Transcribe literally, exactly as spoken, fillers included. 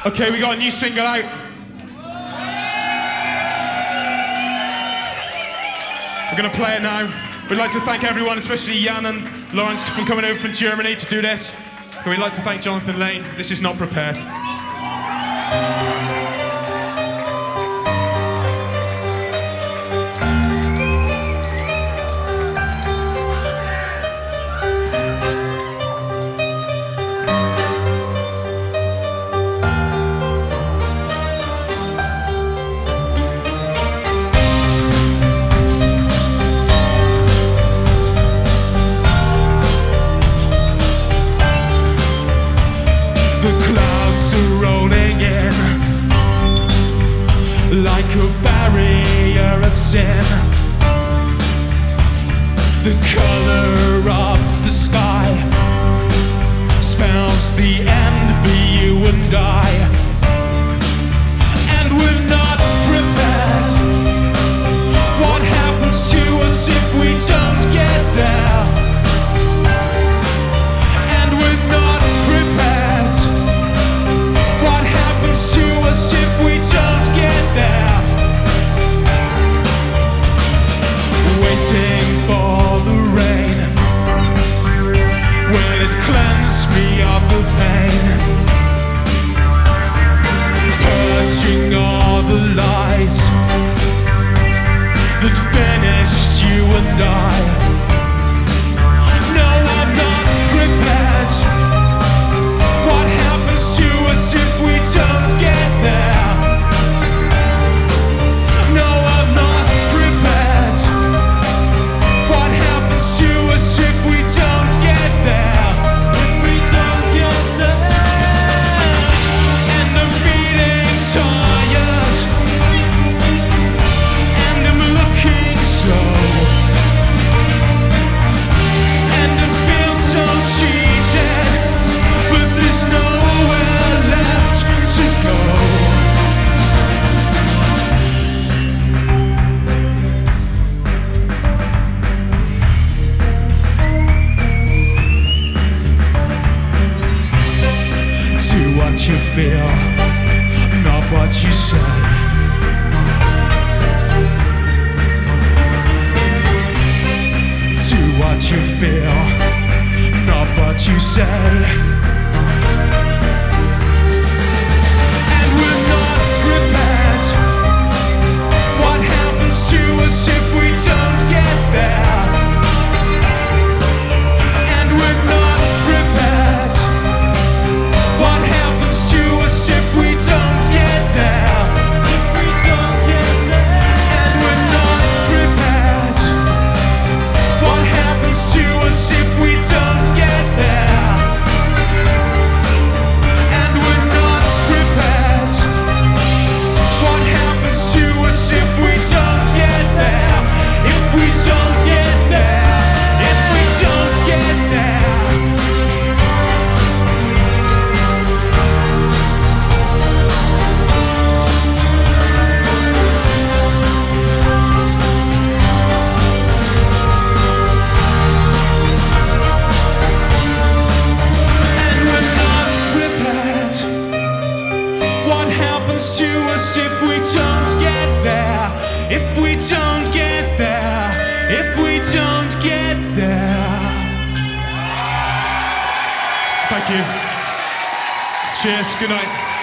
Okay, we got a new single out. We're gonna play it now. We'd like to thank everyone, especially Jan and Lawrence, for coming over from Germany to do this. And we'd like to thank Jonathan Lane. This is Not Prepared. The clouds are rolling in like a barrier of sin. The color of the sky spells the end for you and I. And we're not prepared. What happens to us if we don't get there? And we're not prepared. What happens to us if we don't get there? Waiting for the rain. Will it cleanse me of the pain? Purging all the lies that finished you and I. No, I'm not prepared. What happens to us if we don't get there? No, I'm not prepared. What happens to us if we don't get there? If we don't get there. And I'm feeling tired. And I'm looking slow. And I feel so cheated. But there's nowhere left to go. Do what you feel, not what you say. Do what you feel, not what you say. And we're not prepared. What happens to us if we don't get there? And we're not prepared. What happens to us if we don't get there? If we don't get there. And we're not prepared. What happens to us if we don't get there? And we're not prepared. What happens to us if we don't get there? If we don't get there. If we don't get there. And we're not prepared. What happens to us if we don't get there? If we don't get there. If we don't get there. Thank you. Cheers. Good night.